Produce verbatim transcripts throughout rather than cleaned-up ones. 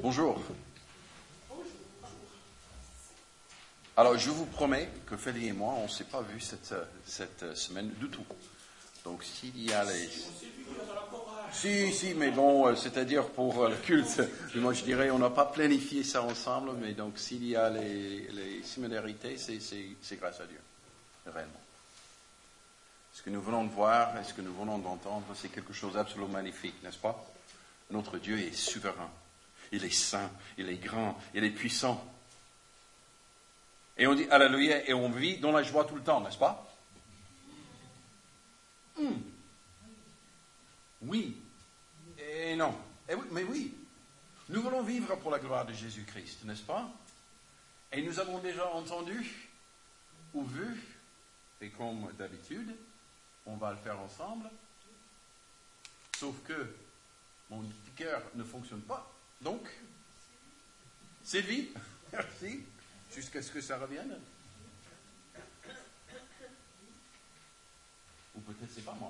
Bonjour. Alors, je vous promets que Félix et moi, on ne s'est pas vus cette, cette semaine du tout. Donc, s'il y a les... Si, si, mais bon, c'est-à-dire pour le culte, moi je dirais, on n'a pas planifié ça ensemble, mais donc s'il y a les, les similarités, c'est, c'est, c'est grâce à Dieu, réellement. Ce que nous venons de voir et ce que nous venons d'entendre, c'est quelque chose d'absolument magnifique, n'est-ce pas? Notre Dieu est souverain, il est saint, il est grand, il est puissant. Et on dit Alléluia, et on vit dans la joie tout le temps, n'est-ce pas? Hmm. Oui. Et non. Et oui, mais oui. Nous voulons vivre pour la gloire de Jésus-Christ, n'est-ce pas? Et nous avons déjà entendu ou vu, et comme d'habitude, on va le faire ensemble, sauf que mon petit cœur ne fonctionne pas. Donc, Sylvie, merci, jusqu'à ce que ça revienne. Ou peut-être c'est pas moi.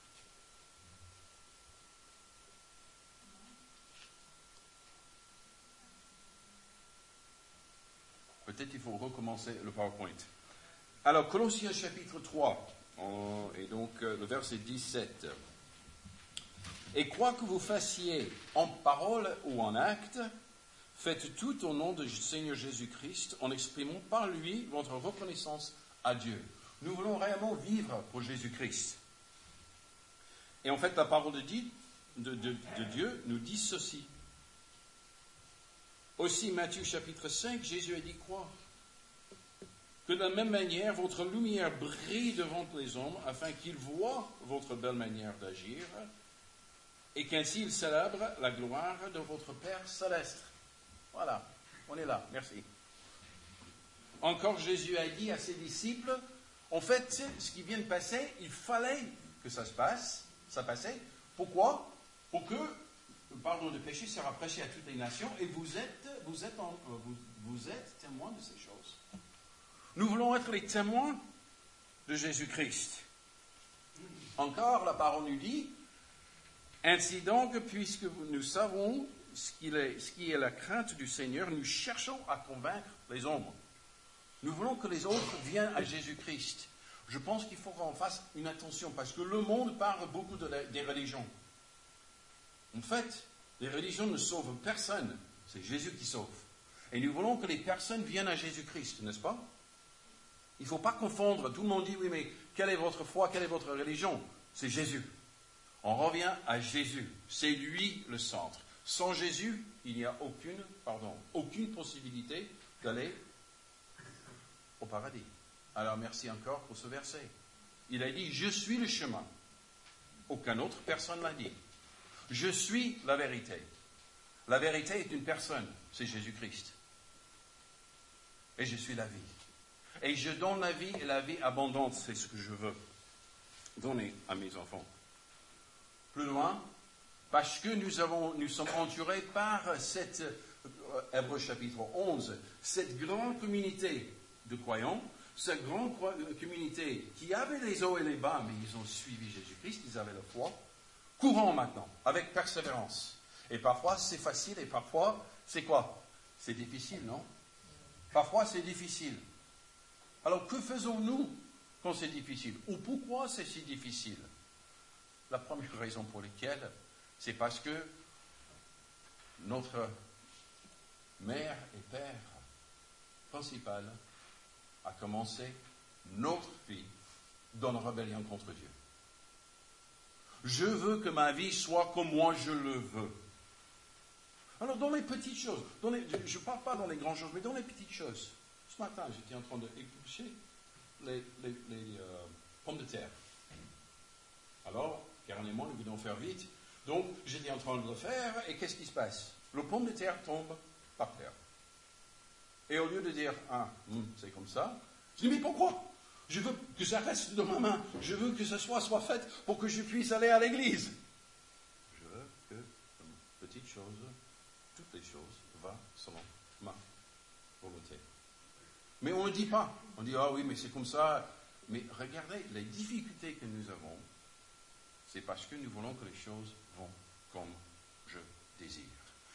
Peut-être il faut recommencer le PowerPoint. Alors, Colossiens chapitre trois, et donc le verset dix-sept. Et quoi que vous fassiez en parole ou en acte, faites tout au nom du Seigneur Jésus-Christ, en exprimant par lui votre reconnaissance à Dieu. Nous voulons réellement vivre pour Jésus-Christ. Et en fait, la parole de, de, de, de Dieu nous dit ceci. Aussi, Matthieu chapitre cinq, Jésus a dit quoi? Que de la même manière, votre lumière brille devant les hommes, afin qu'ils voient votre belle manière d'agir, et qu'ainsi ils célèbrent la gloire de votre Père céleste. Voilà, on est là, merci. Encore, Jésus a dit à ses disciples, en fait, ce qui vient de passer, il fallait que ça se passe, ça passait. Pourquoi? Pour que le pardon de péché sera prêché à toutes les nations, et vous êtes, vous êtes, en, vous, vous êtes témoins de ces choses. Nous voulons être les témoins de Jésus-Christ. Encore, la parole nous dit, ainsi donc, puisque nous savons ce, qu'il est, ce qui est la crainte du Seigneur, nous cherchons à convaincre les hommes. Nous voulons que les autres viennent à Jésus-Christ. Je pense qu'il faut qu'on fasse une attention, parce que le monde parle beaucoup de la, des religions. En fait, les religions ne sauvent personne, c'est Jésus qui sauve. Et nous voulons que les personnes viennent à Jésus-Christ, n'est-ce pas? Il ne faut pas confondre, tout le monde dit, oui, mais quelle est votre foi, quelle est votre religion? C'est Jésus. On revient à Jésus, c'est lui le centre. Sans Jésus, il n'y a aucune, pardon, aucune possibilité d'aller au paradis. Alors merci encore pour ce verset. Il a dit, je suis le chemin. Aucun autre personne l'a dit. Je suis la vérité. La vérité est une personne, c'est Jésus-Christ. Et je suis la vie. Et je donne la vie et la vie abondante, c'est ce que je veux donner à mes enfants. Plus loin, parce que nous, avons, nous sommes entourés par cette, euh, Hébreux chapitre onze, cette grande communauté de croyants, cette grande communauté qui avait les hauts et les bas, mais ils ont suivi Jésus-Christ, ils avaient la foi, courant maintenant, avec persévérance. Et parfois c'est facile et parfois c'est quoi? C'est difficile, non? Parfois c'est difficile. Alors que faisons-nous quand c'est difficile? Ou pourquoi c'est si difficile? La première raison pour laquelle, c'est parce que notre mère et père principal a commencé notre vie dans la rébellion contre Dieu. Je veux que ma vie soit comme moi je le veux. Alors dans les petites choses, dans les, je ne parle pas dans les grandes choses, mais dans les petites choses. Ce matin, j'étais en train d'éplucher les, les, les euh, pommes de terre. Alors, carrément, nous voulons faire vite. Donc, j'étais en train de le faire, et qu'est-ce qui se passe? Le pomme de terre tombe par terre. Et au lieu de dire, ah, hum, c'est comme ça, je dis, mais pourquoi? Je veux que ça reste dans ma main. Je veux que ce soit, soit fait pour que je puisse aller à l'église. Je veux que, comme petite chose, toutes les choses vont selon ma volonté. Mais on ne le dit pas. On dit, ah oui, mais c'est comme ça. Mais regardez, les difficultés que nous avons, c'est parce que nous voulons que les choses vont comme je désire.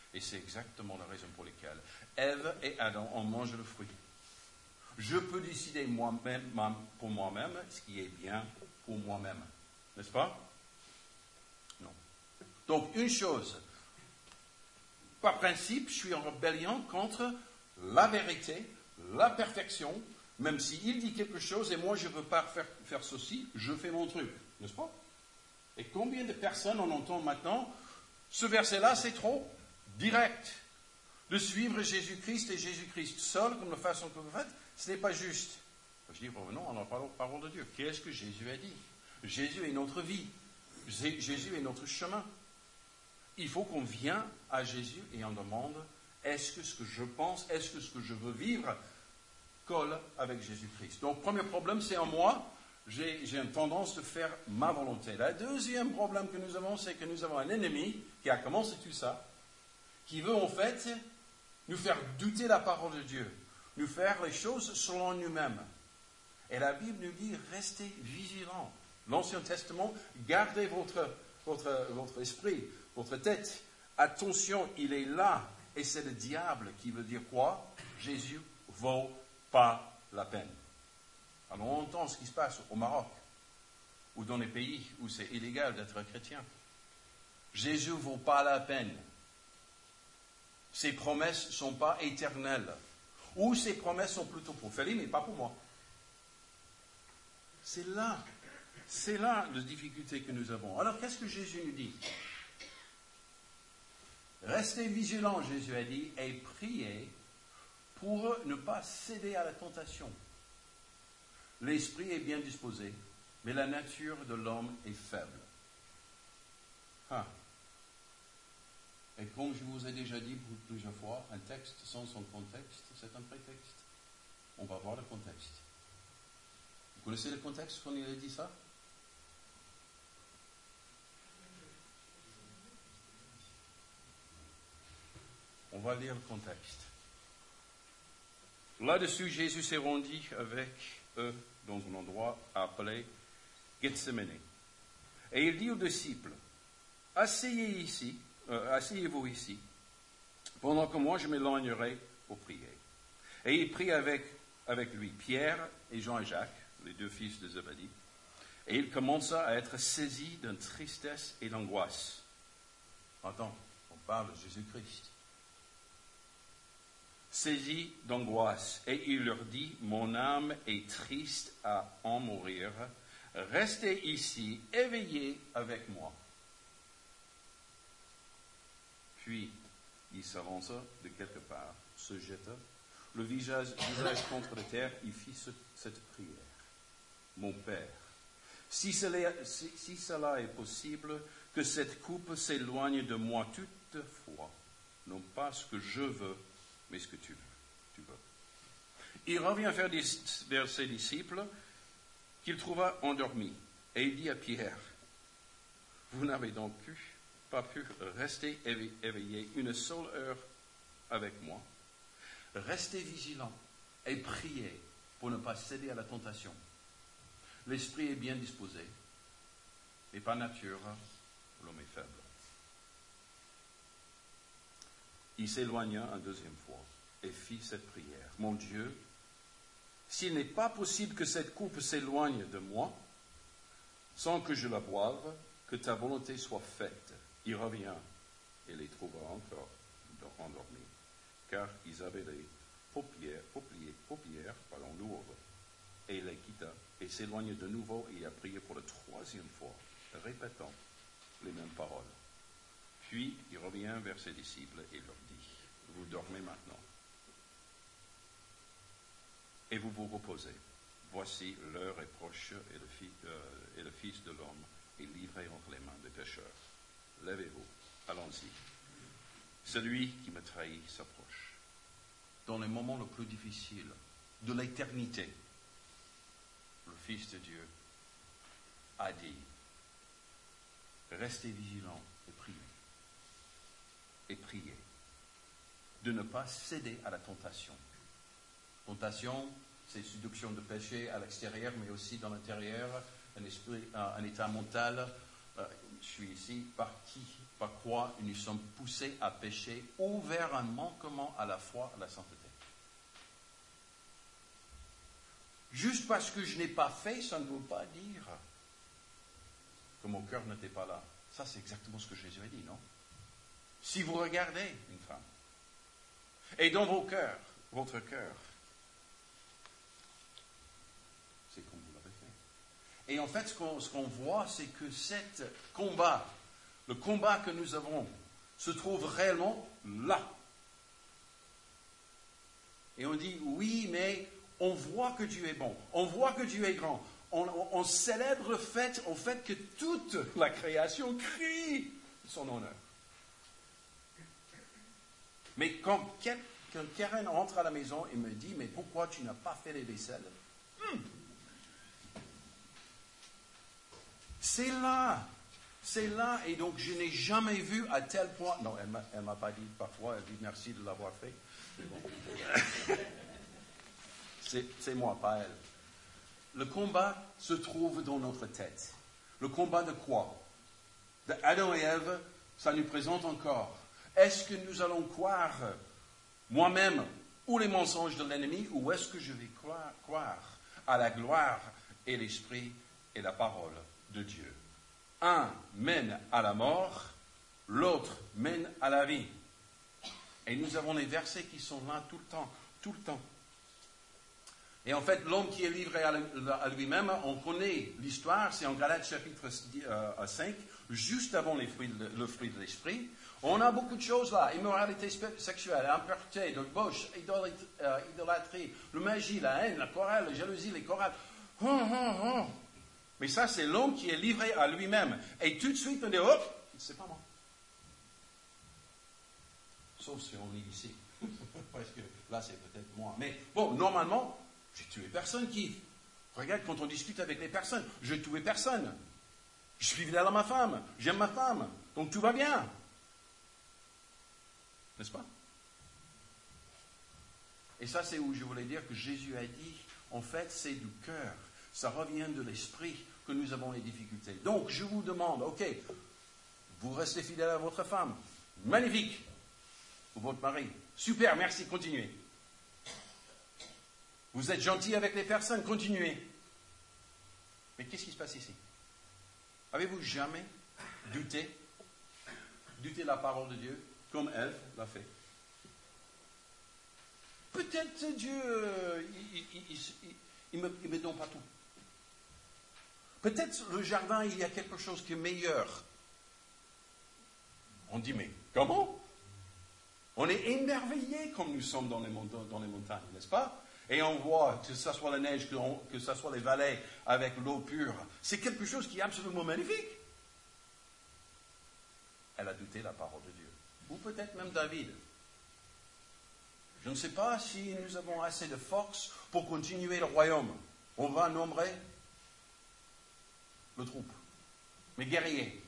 Et c'est exactement la raison pour laquelle Ève et Adam ont mangé le fruit. Je peux décider moi-même, pour moi-même ce qui est bien pour moi-même. N'est-ce pas? Non. Donc, une chose. Par principe, je suis en rébellion contre la vérité, la perfection, même s'il dit quelque chose et moi je ne veux pas faire, faire ceci, je fais mon truc. N'est-ce pas? Et combien de personnes on entend maintenant, ce verset-là c'est trop direct. De suivre Jésus-Christ et Jésus-Christ seul, comme la façon que vous faites, ce n'est pas juste. Je dis, revenons à la parole de Dieu. Qu'est-ce que Jésus a dit? Jésus est notre vie. Jésus est notre chemin. Il faut qu'on vienne à Jésus et on demande, est-ce que ce que je pense, est-ce que ce que je veux vivre colle avec Jésus-Christ? Donc, premier problème, c'est en moi. J'ai, j'ai une tendance de faire ma volonté. Le deuxième problème que nous avons, c'est que nous avons un ennemi qui a commencé tout ça, qui veut en fait nous faire douter la parole de Dieu, nous faire les choses selon nous-mêmes. Et la Bible nous dit, restez vigilants. L'Ancien Testament, gardez votre, votre, votre esprit, votre tête. Attention, il est là. Et c'est le diable qui veut dire quoi? Jésus vaut pas la peine. Alors on entend ce qui se passe au Maroc, ou dans les pays où c'est illégal d'être chrétien. Jésus vaut pas la peine. Ses promesses ne sont pas éternelles. Ou ses promesses sont plutôt pour Félix, mais pas pour moi. C'est là, c'est là la difficulté que nous avons. Alors qu'est-ce que Jésus nous dit? Restez vigilants, Jésus a dit, et priez pour ne pas céder à la tentation. L'esprit est bien disposé, mais la nature de l'homme est faible. Ah. Et comme je vous ai déjà dit plusieurs fois, un texte sans son contexte, c'est un prétexte. On va voir le contexte. Vous connaissez le contexte quand il a dit ça? On va lire le contexte. Là-dessus, Jésus s'est rendu avec eux dans un endroit appelé Gethsemane. Et il dit aux disciples, asseyez ici, euh, asseyez-vous ici, pendant que moi je m'éloignerai pour prier. Et il prit avec, avec lui Pierre et Jean et Jacques, les deux fils de Zébédée, et il commença à être saisi d'une tristesse et d'angoisse. Attends, on parle de Jésus-Christ. Saisi d'angoisse, et il leur dit, mon âme est triste à en mourir, restez ici, éveillés avec moi. Puis, il s'avança de quelque part, se jeta, le visage, visage contre la terre, il fit ce, cette prière. Mon Père, si cela, si, si cela est possible, que cette coupe s'éloigne de moi toutefois, non pas ce que je veux, mais ce que tu veux. Tu veux. Il revient vers, vers ses disciples qu'il trouva endormis. Et il dit à Pierre, vous n'avez donc pu, pas pu rester éveillé une seule heure avec moi. Restez vigilants et priez pour ne pas céder à la tentation. L'esprit est bien disposé, mais par nature, l'homme est faible. Il s'éloigna une deuxième fois et fit cette prière. Mon Dieu, s'il n'est pas possible que cette coupe s'éloigne de moi, sans que je la boive, que ta volonté soit faite. Il revient et les trouva encore endormis, car ils avaient les paupières, paupières, paupières pardon, lourdes. Et il les quitta et s'éloigna de nouveau et il a prié pour la troisième fois, répétant les mêmes paroles. Puis il revient vers ses disciples et leur dit, vous dormez maintenant et vous vous reposez. Voici l'heure est proche et le, fi, euh, et le Fils de l'homme est livré entre les mains des pécheurs. Levez-vous, allons-y. Celui qui me trahit s'approche. Dans les moments les plus difficiles de l'éternité, le Fils de Dieu a dit, restez vigilants et priez. Et priez. De ne pas céder à la tentation. Tentation, c'est séduction de péché à l'extérieur, mais aussi dans l'intérieur, un, esprit, un, un état mental, euh, je suis ici, par qui, par quoi nous sommes poussés à pécher ou vers un manquement à la foi, à la sainteté. Juste parce que je n'ai pas fait, ça ne veut pas dire que mon cœur n'était pas là. Ça, c'est exactement ce que Jésus a dit, non? Si vous regardez une femme, et dans vos cœurs, votre cœur, c'est comme vous l'avez fait. Et en fait, ce qu'on, ce qu'on voit, c'est que ce combat, le combat que nous avons, se trouve réellement là. Et on dit, oui, mais on voit que Dieu est bon, on voit que Dieu est grand, on, on, on célèbre le fait, au fait que toute la création crie son honneur. Mais quand, quand Karen entre à la maison et me dit, mais pourquoi tu n'as pas fait les vaisselles? hmm. C'est là, c'est là, et donc je n'ai jamais vu à tel point, non, elle ne m'a pas dit parfois, elle dit merci de l'avoir fait. Bon. c'est, c'est moi, pas elle. Le combat se trouve dans notre tête. Le combat de quoi? De Adam et Ève, ça nous présente encore. Est-ce que nous allons croire moi-même ou les mensonges de l'ennemi, ou est-ce que je vais croire, croire à la gloire et l'esprit et la parole de Dieu? Un mène à la mort, l'autre mène à la vie. Et nous avons les versets qui sont là tout le temps, tout le temps. Et en fait, l'homme qui est livré à lui-même, on connaît l'histoire, c'est en Galates chapitre cinq, juste avant les fruits de, le fruit de l'esprit. On a beaucoup de choses là, immoralité sexuelle, impureté, débauche, idolâtrie, le magie, la haine, la querelle, la jalousie, les chorales. Hum, hum, hum. Mais ça, c'est l'homme qui est livré à lui-même. Et tout de suite, on dit, oh, c'est pas moi. Sauf si on est ici. Parce que là, c'est peut-être moi. Mais bon, normalement, j'ai tué personne qui... Regarde, quand on discute avec les personnes, je n'ai tué personne. Je suis fidèle à ma femme, j'aime ma femme, donc tout va bien. N'est-ce pas? Et ça, c'est où je voulais dire que Jésus a dit, en fait, c'est du cœur. Ça revient de l'esprit que nous avons les difficultés. Donc, je vous demande, ok, vous restez fidèle à votre femme. Magnifique. Ou votre mari. Super, merci, continuez. Vous êtes gentil avec les personnes, continuez. Mais qu'est-ce qui se passe ici? Avez-vous jamais douté, douté la parole de Dieu, comme Ève l'a fait? Peut-être Dieu, euh, il ne me, me donne pas tout. Peut-être le jardin, il y a quelque chose qui est meilleur. On dit, mais comment? On est émerveillés comme nous sommes dans les, dans les montagnes, n'est-ce pas? Et on voit, que ce soit la neige, que, on, que ce soit les vallées avec l'eau pure. C'est quelque chose qui est absolument magnifique. Elle a douté la parole de Dieu. Ou peut-être même David. Je ne sais pas si nous avons assez de force pour continuer le royaume. On va nombrer le troupe, mes guerriers.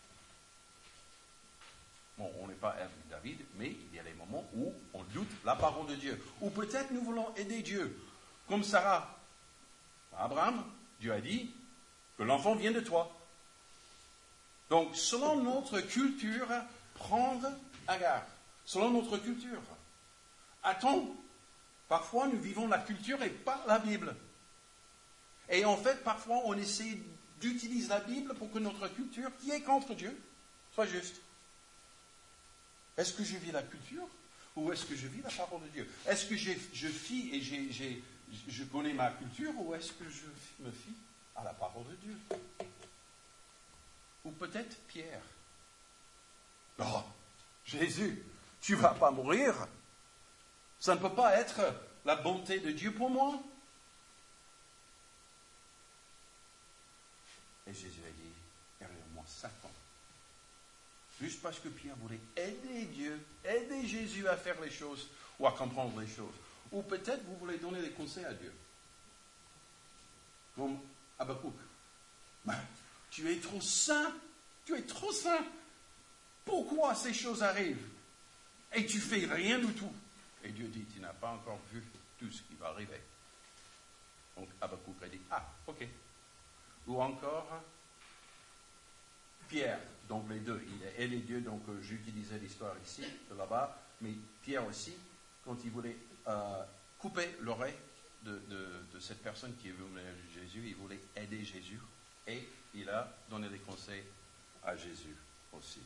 Bon, on n'est pas Ève et David, mais il y a des moments où on doute la parole de Dieu. Ou peut-être nous voulons aider Dieu. Comme Sarah. Abraham, Dieu a dit que l'enfant vient de toi. Donc, selon notre culture, prendre Agar. Selon notre culture. Attends, parfois nous vivons la culture et pas la Bible. Et en fait, parfois on essaie d'utiliser la Bible pour que notre culture, qui est contre Dieu, soit juste. Est-ce que je vis la culture ou est-ce que je vis la parole de Dieu? Est-ce que j'ai, je fie et j'ai, j'ai, je connais ma culture ou est-ce que je me fie à la parole de Dieu? Ou peut-être Pierre. Oh, Jésus, tu ne vas pas mourir. Ça ne peut pas être la bonté de Dieu pour moi. Et Jésus a dit, derrière moi, Satan. Juste parce que Pierre voulait aider Dieu, aider Jésus à faire les choses ou à comprendre les choses. Ou peut-être vous voulez donner des conseils à Dieu. Comme Habakkuk. Ben, tu es trop saint, tu es trop saint. Pourquoi ces choses arrivent? Et tu fais rien du tout. Et Dieu dit, tu n'as pas encore vu tout ce qui va arriver. Donc Habakkuk a dit, ah, ok. Ou encore, Pierre, donc les deux, il et les deux, donc euh, j'utilisais l'histoire ici, de là-bas, mais Pierre aussi, quand il voulait euh, couper l'oreille de, de, de cette personne qui est venue à Jésus, il voulait aider Jésus, et il a donné des conseils à Jésus aussi.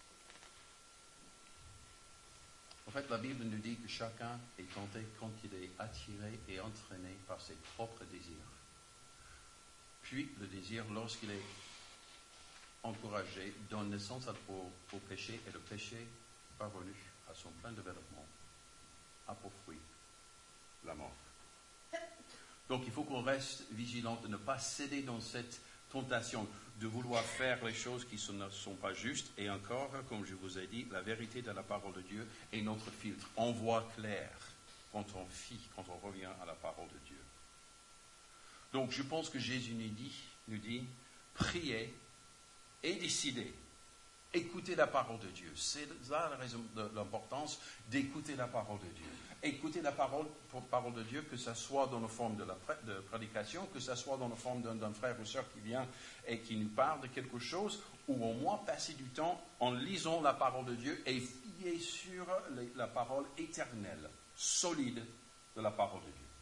En fait, la Bible nous dit que chacun est tenté quand il est attiré et entraîné par ses propres désirs. Puis, le désir, lorsqu'il est encouragé, donne naissance au, au péché, et le péché, parvenu à son plein développement, a pour fruit la mort. Donc, il faut qu'on reste vigilant de ne pas céder dans cette tentation de vouloir faire les choses qui ne sont pas justes. Et encore, comme je vous ai dit, la vérité de la parole de Dieu est notre filtre. On voit clair quand on fie, quand on revient à la parole de Dieu. Donc, je pense que Jésus nous dit, nous dit priez et décidez. Écoutez la parole de Dieu. C'est là la raison de l'importance d'écouter la parole de Dieu. Écouter la parole, parole de Dieu, que ce soit dans la forme de la de prédication, que ce soit dans la forme d'un, d'un frère ou sœur qui vient et qui nous parle de quelque chose, ou au moins passer du temps en lisant la parole de Dieu et fier sur les, la parole éternelle, solide de la parole de Dieu.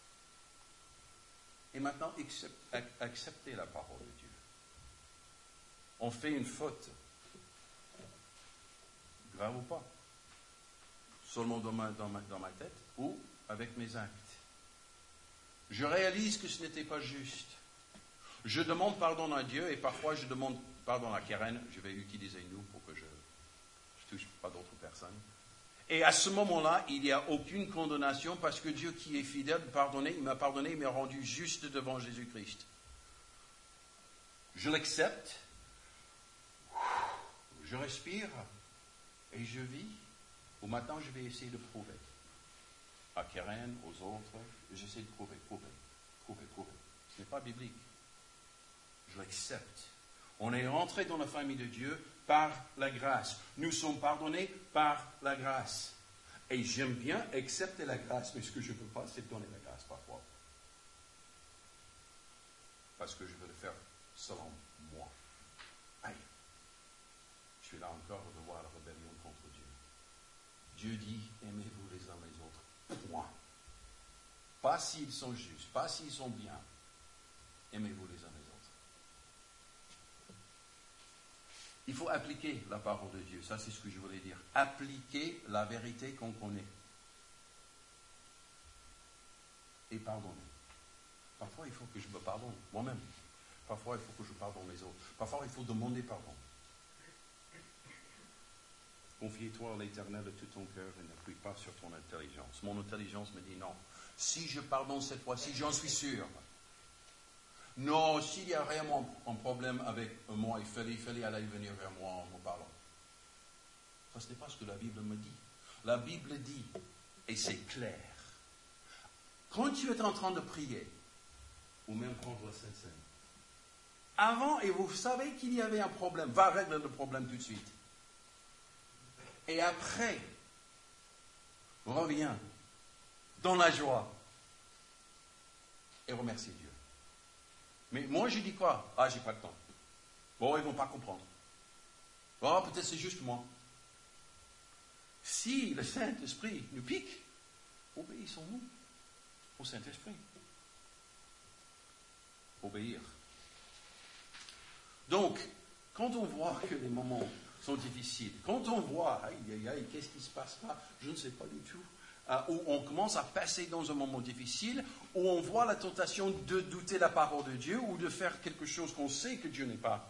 Et maintenant, accepter la parole de Dieu. On fait une faute, grave ou pas, seulement dans ma, dans, ma, dans ma tête ou avec mes actes. Je réalise que ce n'était pas juste. Je demande pardon à Dieu et parfois je demande pardon à Karen. Je vais utiliser nous pour que je ne touche pas d'autres personnes. Et à ce moment-là, il n'y a aucune condamnation parce que Dieu qui est fidèle, pardonné, il m'a pardonné, il m'a rendu juste devant Jésus-Christ. Je l'accepte, je respire et je vis. Ou maintenant, je vais essayer de prouver. À Karen, aux autres, j'essaie de prouver, prouver, prouver, prouver. Ce n'est pas biblique. Je l'accepte. On est rentré dans la famille de Dieu par la grâce. Nous sommes pardonnés par la grâce. Et j'aime bien accepter la grâce, mais ce que je ne peux pas, c'est donner la grâce parfois. Parce que je veux le faire selon moi. Aïe. Je suis là encore de voir la rébellion contre Dieu. Dieu dit, aimez-vous les uns les autres. Point. Pas s'ils sont justes, pas s'ils sont bien. Aimez-vous les uns les autres. Il faut appliquer la parole de Dieu. Ça, c'est ce que je voulais dire. Appliquer la vérité qu'on connaît. Et pardonner. Parfois, il faut que je me pardonne moi-même. Parfois, il faut que je pardonne les autres. Parfois, il faut demander pardon. Confie-toi à l'Éternel de tout ton cœur et n'appuie pas sur ton intelligence. Mon intelligence me dit non. Si je pardonne cette fois-ci, j'en suis sûr. Non, s'il y a réellement un problème avec moi, il fallait, il fallait aller venir vers moi en me parlant. Ça, ce n'est pas ce que la Bible me dit. La Bible dit, et c'est clair, quand tu es en train de prier, ou même prendre la Sainte Seine, avant, et vous savez qu'il y avait un problème, va régler le problème tout de suite. Et après, reviens dans la joie et remercie Dieu. Mais moi, je dis quoi? Ah, j'ai pas le temps. Bon, ils ne vont pas comprendre. Oh, peut-être c'est juste moi. Si le Saint-Esprit nous pique, obéissons-nous au Saint-Esprit. Obéir. Donc, quand on voit que les moments sont difficiles, quand on voit, aïe, aïe, aïe, qu'est-ce qui se passe là? Je ne sais pas du tout. Euh, où on commence à passer dans un moment difficile, où on voit la tentation de douter la parole de Dieu ou de faire quelque chose qu'on sait que Dieu n'est pas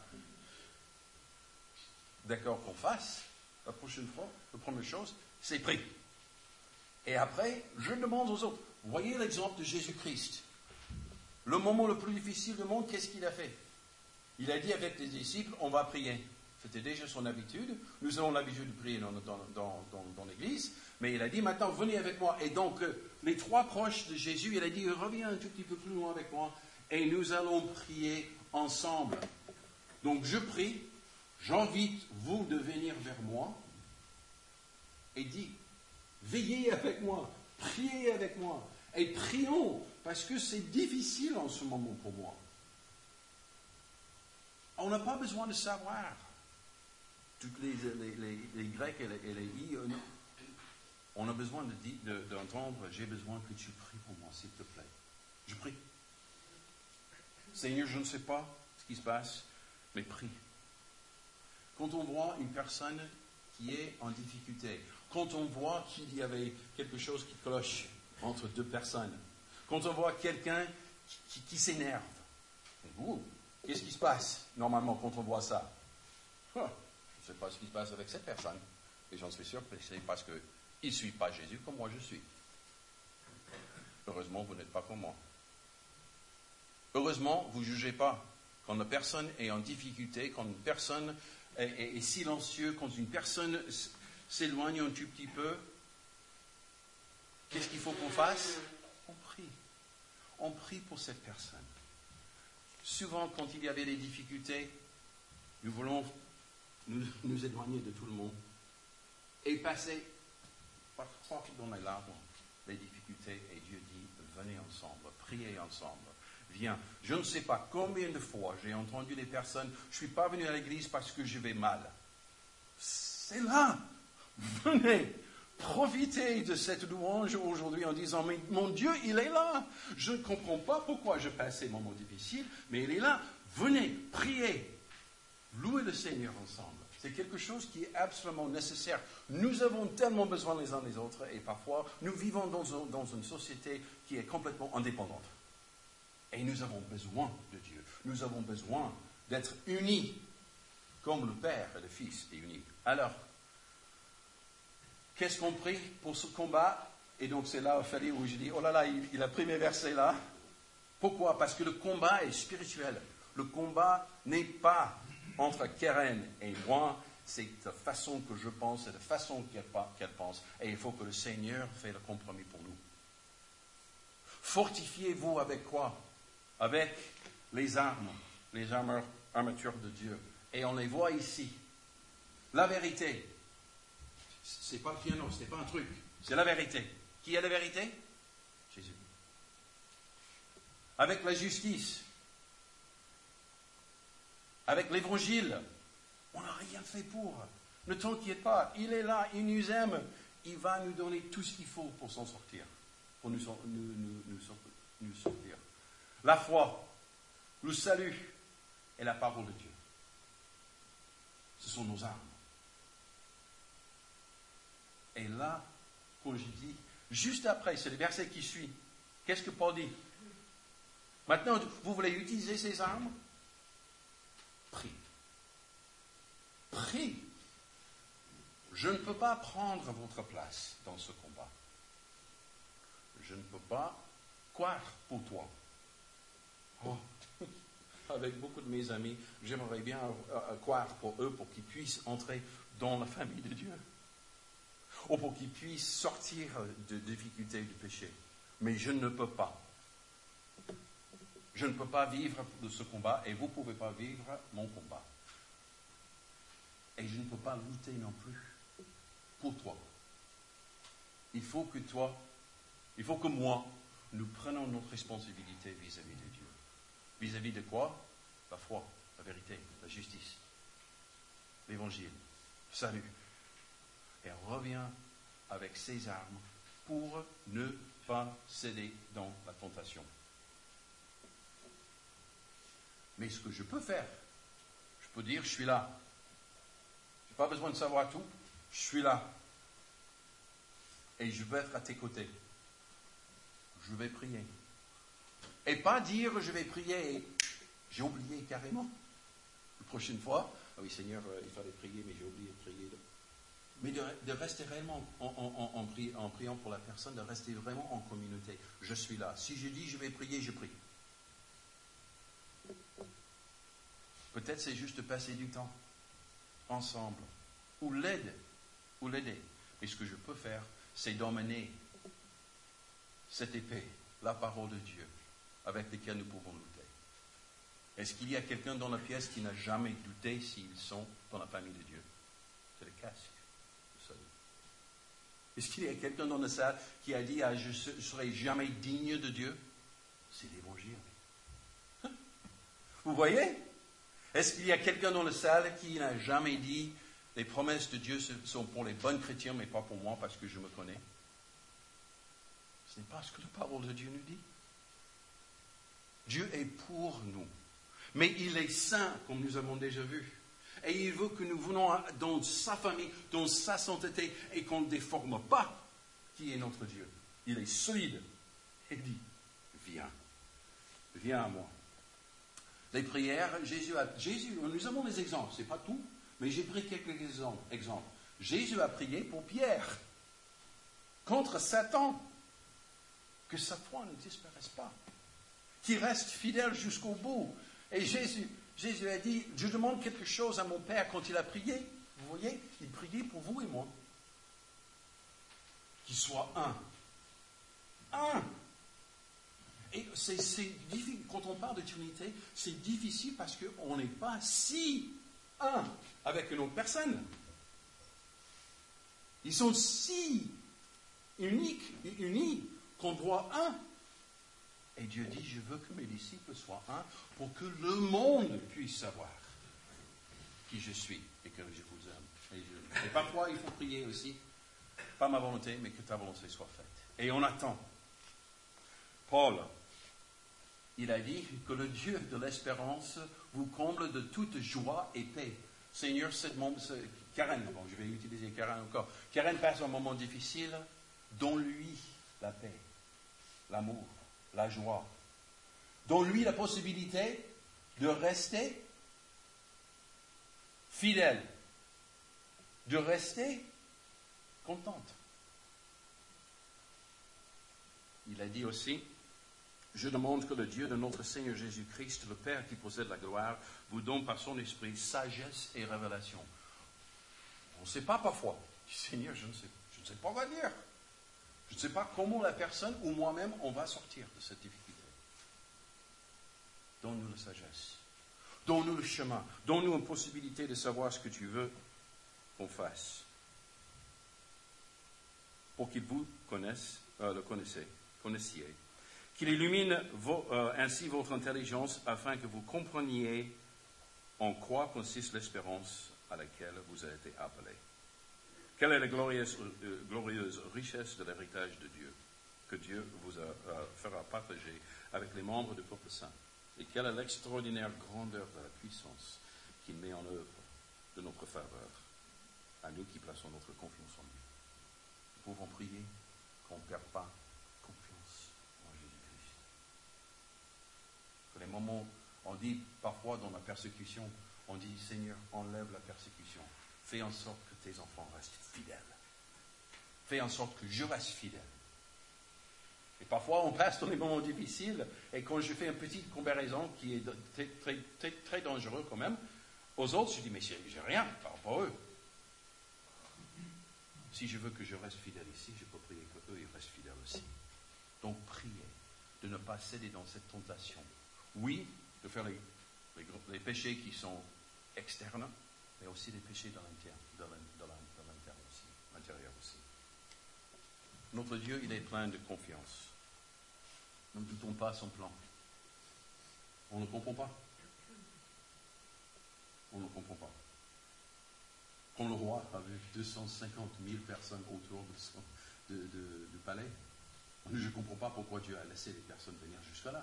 d'accord qu'on fasse, la prochaine fois, la première chose, c'est prier. Et après, je demande aux autres. Vous voyez l'exemple de Jésus-Christ. Le moment le plus difficile du monde, qu'est-ce qu'il a fait? Il a dit avec les disciples, on va prier. C'était déjà son habitude. Nous avons l'habitude de prier dans, dans, dans, dans, dans l'église. Mais il a dit, maintenant, venez avec moi. Et donc, euh, les trois proches de Jésus, il a dit, reviens un tout petit peu plus loin avec moi. Et nous allons prier ensemble. Donc, je prie. J'invite vous de venir vers moi. Et dit, veillez avec moi. Priez avec moi. Et prions. Parce que c'est difficile en ce moment pour moi. On n'a pas besoin de savoir toutes les, les, les, les Grecs et les, et les I, on a besoin de, de, d'entendre, j'ai besoin que tu pries pour moi, s'il te plaît. Je prie. Seigneur, je ne sais pas ce qui se passe, mais prie. Quand on voit une personne qui est en difficulté, quand on voit qu'il y avait quelque chose qui cloche entre deux personnes, quand on voit quelqu'un qui, qui, qui s'énerve, ouh, qu'est-ce qui se passe normalement quand on voit ça? Oh, je ne sais pas ce qui se passe avec cette personne, et j'en suis sûr que c'est parce qu'il ne suit pas Jésus comme moi je suis. Heureusement, vous n'êtes pas comme moi. Heureusement, vous ne jugez pas. Quand une personne est en difficulté, quand une personne est, est, est silencieuse, quand une personne s'éloigne un tout petit peu, qu'est-ce qu'il faut qu'on fasse? On prie. On prie pour cette personne. Souvent, quand il y avait des difficultés, nous voulons nous, nous éloigner de tout le monde et passer parfois dans les larmes, les difficultés, et Dieu dit, venez ensemble, priez ensemble. Viens. Je ne sais pas combien de fois j'ai entendu des personnes, je ne suis pas venu à l'église parce que je vais mal. C'est là. Venez. Profitez de cette louange aujourd'hui en disant, mais mon Dieu, il est là. Je ne comprends pas pourquoi je passe ces moments difficiles, mais il est là. Venez, priez. Louez le Seigneur ensemble. C'est quelque chose qui est absolument nécessaire. Nous avons tellement besoin les uns des autres et parfois nous vivons dans, un, dans une société qui est complètement indépendante. Et nous avons besoin de Dieu. Nous avons besoin d'être unis comme le Père et le Fils est unis. Alors, qu'est-ce qu'on prie pour ce combat? Et donc c'est là, Fali, où je dis, oh là là, il, il a pris mes versets là. Pourquoi? Parce que le combat est spirituel. Le combat n'est pas entre Keren et moi, c'est la façon que je pense, c'est la façon qu'elle, qu'elle pense. Et il faut que le Seigneur fasse le compromis pour nous. Fortifiez-vous avec quoi? Avec les armes, les armures, armatures de Dieu. Et on les voit ici. La vérité. C'est pas le piano, c'est pas un truc. C'est la vérité. Qui est la vérité? Jésus. Avec la justice. Avec l'évangile. On n'a rien fait pour. Ne t'inquiète pas. Il est là, il nous aime. Il va nous donner tout ce qu'il faut pour s'en sortir. Pour nous, nous, nous, nous, nous sortir. La foi, le salut et la parole de Dieu. Ce sont nos armes. Et là, quand je dis, juste après, c'est le verset qui suit, qu'est-ce que Paul dit? Maintenant, vous voulez utiliser ces armes? Prie. Prie. Je ne peux pas prendre votre place dans ce combat. Je ne peux pas croire pour toi. Oh. Avec beaucoup de mes amis, j'aimerais bien euh, croire pour eux pour qu'ils puissent entrer dans la famille de Dieu. Ou pour qu'ils puissent sortir de difficultés du péché. Mais je ne peux pas. Je ne peux pas vivre de ce combat et vous ne pouvez pas vivre mon combat. Et je ne peux pas lutter non plus pour toi. Il faut que toi, il faut que moi, nous prenions notre responsabilité vis-à-vis de Dieu. Vis-à-vis de quoi? La foi, la vérité, la justice, l'évangile, le salut. Et on revient avec ses armes pour ne pas céder dans la tentation. Mais ce que je peux faire, je peux dire, je suis là. Je n'ai pas besoin de savoir tout, je suis là. Et je vais être à tes côtés. Je vais prier. Et pas dire, je vais prier et j'ai oublié carrément. La prochaine fois, ah oui Seigneur, il fallait prier, mais j'ai oublié de prier. Mais de, de rester réellement en, en, en, en, priant, en priant pour la personne, de rester vraiment en communauté. Je suis là. Si je dis je vais prier, je prie. Peut-être c'est juste de passer du temps ensemble. Ou l'aide. Ou l'aider. Mais ce que je peux faire, c'est d'emmener cette épée, la parole de Dieu, avec laquelle nous pouvons lutter. Est-ce qu'il y a quelqu'un dans la pièce qui n'a jamais douté s'ils sont dans la famille de Dieu? C'est le casque. Est-ce qu'il y a quelqu'un dans la salle qui a dit ah, « je ne serai jamais digne de Dieu » C'est l'évangile. Vous voyez? Est-ce qu'il y a quelqu'un dans la salle qui n'a jamais dit les promesses de Dieu sont pour les bons chrétiens, mais pas pour moi parce que je me connais. Ce n'est pas ce que la parole de Dieu nous dit. Dieu est pour nous. Mais il est saint, comme nous avons déjà vu. Et il veut que nous venons dans sa famille, dans sa sainteté, et qu'on ne déforme pas qui est notre Dieu. Il est solide. Il dit, viens, viens à moi. Les prières, Jésus a, Jésus, nous avons des exemples, c'est pas tout, mais j'ai pris quelques exemples. Jésus a prié pour Pierre, contre Satan, que sa foi ne disparaisse pas, qu'il reste fidèle jusqu'au bout. Et Jésus, Jésus a dit, je demande quelque chose à mon Père quand il a prié. Vous voyez, il priait pour vous et moi. Qu'il soit un. Un. Et c'est, c'est difficile, quand on parle de Trinité, c'est difficile parce qu'on n'est pas si un avec une autre personne. Ils sont si uniques et unis qu'on doit un. Et Dieu dit, je veux que mes disciples soient un pour que le monde puisse savoir qui je suis et que je vous aime. Et, je... et parfois, il faut prier aussi, pas ma volonté, mais que ta volonté soit faite. Et on attend. Paul, il a dit que le Dieu de l'espérance vous comble de toute joie et paix. Seigneur, c'est mon... C'est... Karen, bon, je vais utiliser Karen encore. Karen passe un moment difficile, donne-lui la paix, l'amour, la joie. Donne-lui la possibilité de rester fidèle, de rester contente. Il a dit aussi, je demande que le Dieu de notre Seigneur Jésus-Christ, le Père qui possède la gloire, vous donne par son esprit sagesse et révélation. On ne sait pas parfois. Seigneur, je ne sais, je ne sais pas quoi dire. Je ne sais pas comment la personne ou moi-même on va sortir de cette difficulté. Donne-nous la sagesse. Donne-nous le chemin. Donne-nous une possibilité de savoir ce que tu veux qu'on fasse. Pour qu'il vous connaisse, euh, le connaissez, connaissiez. Qu'il illumine vos, euh, ainsi votre intelligence afin que vous compreniez en quoi consiste l'espérance à laquelle vous avez été appelés. Quelle est la glorieuse, euh, glorieuse richesse de l'héritage de Dieu que Dieu vous a, euh, fera partager avec les membres du peuple saint? Et quelle est l'extraordinaire grandeur de la puissance qu'il met en œuvre de notre faveur à nous qui plaçons notre confiance en lui? Nous pouvons prier qu'on ne perde pas confiance en Jésus-Christ. Que les moments, on dit parfois dans la persécution, on dit Seigneur, enlève la persécution. Fais en sorte que tes enfants restent fidèles. Fais en sorte que je reste fidèle. Et parfois, on passe dans les moments difficiles, et quand je fais une petite comparaison qui est très, très, très, très dangereuse quand même, aux autres, je dis, mais j'ai rien par rapport à eux. Si je veux que je reste fidèle ici, je peux prier qu'eux, ils restent fidèles aussi. Donc, priez de ne pas céder dans cette tentation. Oui, de faire les, les, les péchés qui sont externes, mais aussi les péchés dans l'intérieur aussi, l'intérieur aussi. Notre Dieu, il est plein de confiance. Nous ne doutons pas son plan. On ne comprend pas. On ne comprend pas. Quand le roi a vu deux cent cinquante mille personnes autour de son, de, de, du palais, je ne comprends pas pourquoi Dieu a laissé les personnes venir jusque-là.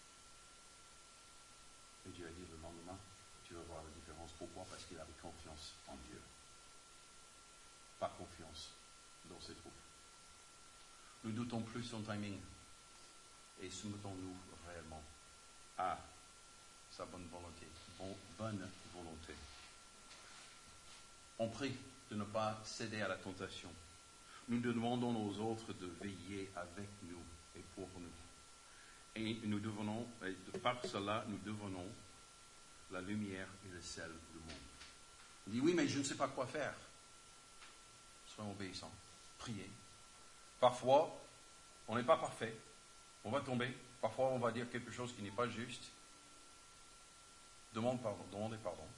Et Dieu a dit le lendemain, tu vas voir la différence. Pourquoi? Parce qu'il avait confiance en Dieu. Pas confiance dans ses troupes. Nous doutons plus son timing. Et soumettons-nous réellement à sa bonne volonté. Bon, bonne volonté. On prie de ne pas céder à la tentation. Nous demandons aux autres de veiller avec nous et pour nous. Et nous devenons, et par cela, nous devenons la lumière et le sel du monde. On dit, oui, mais je ne sais pas quoi faire. Soyons obéissants. Priez. Parfois, on n'est pas parfait. On va tomber. Parfois, on va dire quelque chose qui n'est pas juste. Demande pardon. Demandez pardon.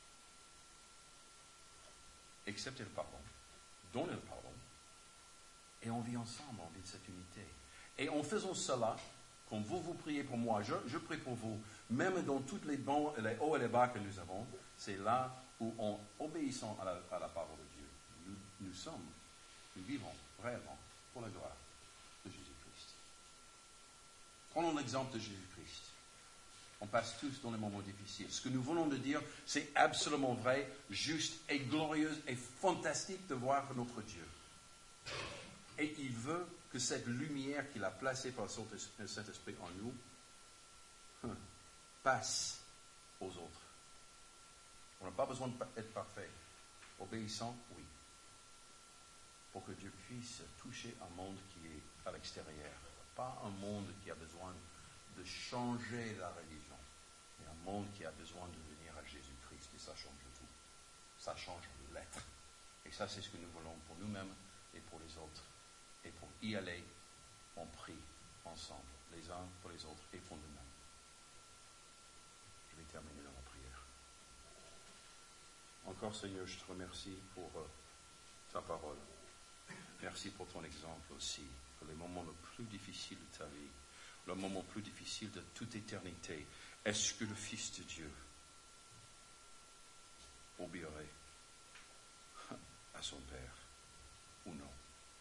Acceptez le pardon. Donnez le pardon. Et on vit ensemble, on vit de cette unité. Et en faisant cela, quand vous vous priez pour moi, je, je prie pour vous, même dans tous les bons, les hauts et les bas que nous avons, c'est là où, en obéissant à la, à la parole de Dieu, nous, nous sommes, nous vivons réellement pour la gloire de Jésus-Christ. Prenons l'exemple de Jésus-Christ. On passe tous dans les moments difficiles. Ce que nous venons de dire, c'est absolument vrai, juste et glorieux et fantastique de voir notre Dieu. Et il veut que cette lumière qu'il a placée par son Saint-Esprit en nous hein, passe aux autres. On n'a pas besoin d'être parfait. Obéissant, oui. Pour que Dieu puisse toucher un monde qui est à l'extérieur. Pas un monde qui a besoin de changer la religion, mais un monde qui a besoin de venir à Jésus-Christ. Et ça change tout. Ça change l'être. Et ça, c'est ce que nous voulons pour nous-mêmes et pour les autres. Et pour y aller, on prie ensemble, les uns pour les autres et pour nous-mêmes. Je vais terminer dans la prière. Encore, Seigneur, je te remercie pour euh, ta parole. Merci pour ton exemple aussi, pour les moments les plus difficiles de ta vie, le moment plus difficile de toute éternité. Est-ce que le Fils de Dieu obéirait à son Père ou non?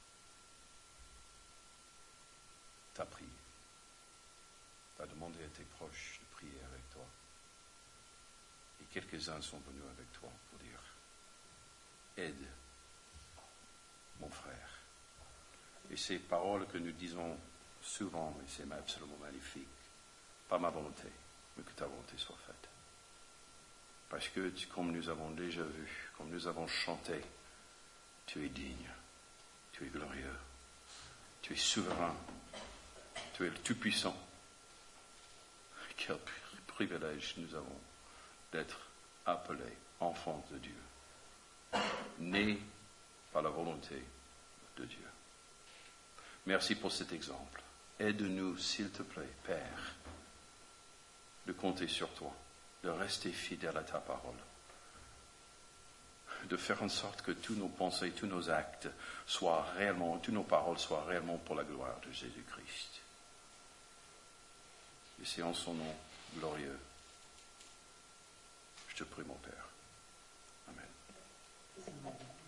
T'as prié. T'as demandé à tes proches de prier avec toi. Et quelques-uns sont venus avec toi pour dire, aide mon frère. Et ces paroles que nous disons souvent, et c'est absolument magnifique, pas ma volonté, mais que ta volonté soit faite. Parce que, comme nous avons déjà vu, comme nous avons chanté, tu es digne, tu es glorieux, tu es souverain, tu es le Tout-Puissant. Quel privilège nous avons d'être appelés enfants de Dieu, nés par la volonté de Dieu. Merci pour cet exemple. Aide-nous, s'il te plaît, Père, de compter sur toi, de rester fidèle à ta parole, de faire en sorte que tous nos pensées, tous nos actes soient réellement, toutes nos paroles soient réellement pour la gloire de Jésus-Christ. Et c'est en son nom glorieux. Je te prie, mon Père. Amen.